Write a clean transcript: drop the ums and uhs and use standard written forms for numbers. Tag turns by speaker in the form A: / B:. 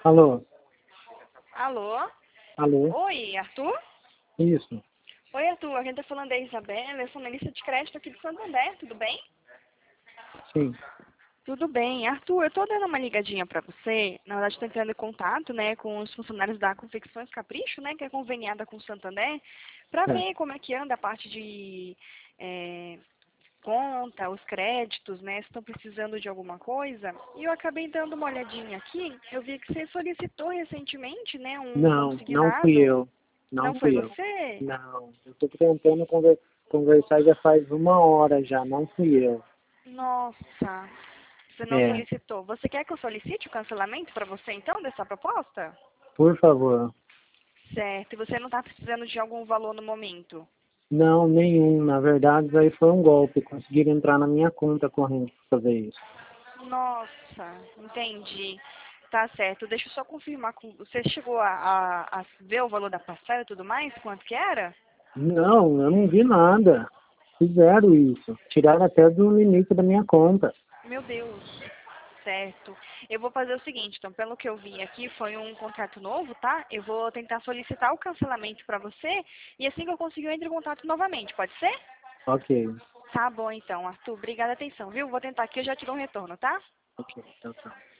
A: Alô?
B: Alô?
A: Alô?
B: Oi, Arthur?
A: Isso.
B: Oi, Arthur. A gente tá falando da Isabela. Eu sou analista de crédito aqui de Santander. Tudo bem?
A: Sim.
B: Tudo bem. Arthur, eu tô dando uma ligadinha pra você. Na verdade, tô entrando em contato, né, com os funcionários da Confecções Capricho, né, que é conveniada com o Santander, pra
A: É.
B: ver como é que anda a parte de conta, os créditos, né, se estão precisando de alguma coisa. E eu acabei dando uma olhadinha aqui. Eu vi que você solicitou recentemente, né, um
A: Não fui
B: consignado.
A: eu. Não
B: Não foi
A: fui eu.
B: você?
A: Não. Eu tô tentando conversar já faz 1 hora já. Não fui eu.
B: Nossa, você não
A: É.
B: solicitou. Você quer que eu solicite o cancelamento para você, então, dessa proposta?
A: Por favor.
B: Certo, e você não está precisando de algum valor no momento?
A: Não, nenhum. Na verdade, isso aí foi um golpe. Conseguiram entrar na minha conta corrente pra fazer isso.
B: Nossa, entendi. Tá certo, deixa eu só confirmar com você. Chegou a ver o valor da parcela e tudo mais? Quanto que era?
A: Não, eu não vi nada. Fizeram isso. Tiraram até do limite da minha conta.
B: Meu Deus. Certo. Eu vou fazer o seguinte, então, pelo que eu vi aqui, foi um contrato novo, tá? Eu vou tentar solicitar o cancelamento para você e assim que eu conseguir eu entro em contato novamente, pode ser?
A: Ok.
B: Tá bom então, Arthur. Obrigada a atenção, viu? Vou tentar aqui, eu já te dou um retorno, tá?
A: Ok. Tchau, tchau.